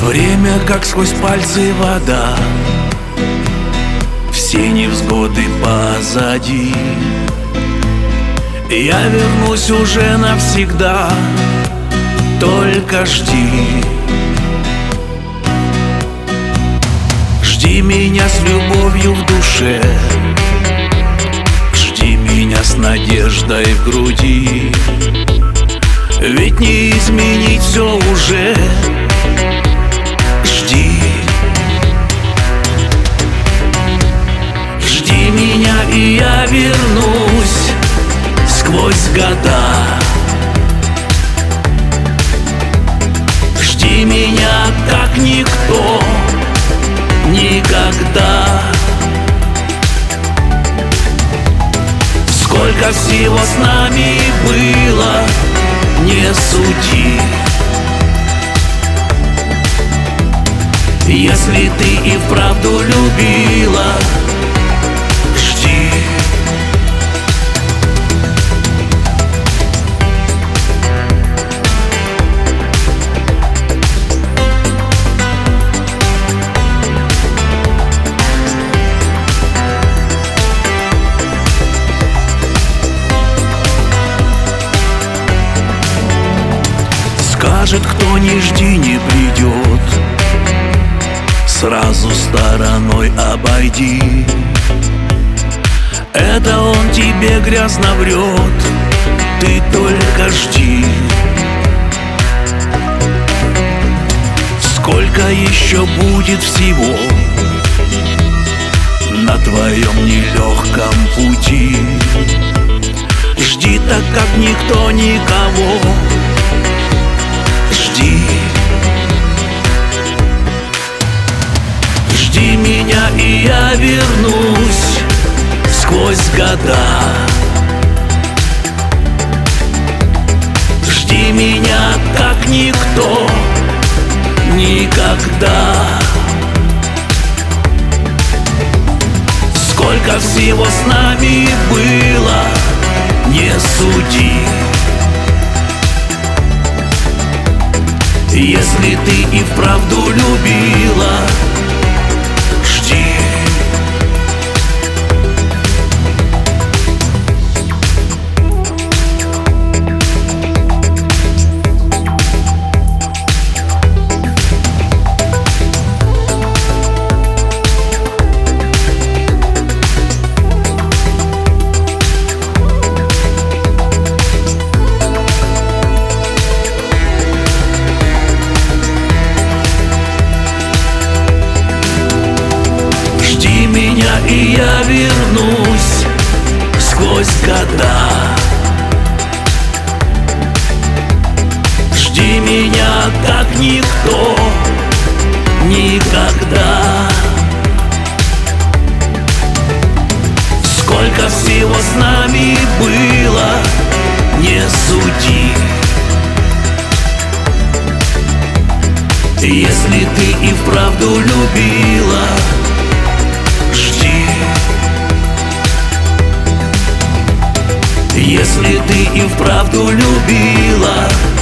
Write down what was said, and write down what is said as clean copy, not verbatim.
Время, как сквозь пальцы вода, все невзгоды позади. Я вернусь уже навсегда, только жди. Жди меня с любовью в душе, жди меня с надеждой в груди. Ведь не изменить все уже. Жди, жди меня, и я вернусь сквозь года. Жди меня, как никто никогда. Сколько всего с нами было, не суди. Если ты и вправду любила, жди. Скажет, кто не жди, не придет, сразу стороной обойди. Это он тебе грязно врет, ты только жди. Сколько еще будет всего на твоем нелегком пути. Жди так, как никто никого. Жди, жди меня, и я вернусь сквозь года. Жди меня, как никто никогда. Сколько всего с нами было, не суди. Если ты и вправду любила, жди. И я вернусь сквозь года. Жди меня, как никто никогда. Сколько всего с нами было, не суди. Если ты и вправду любила, жди. Если ты и вправду любила,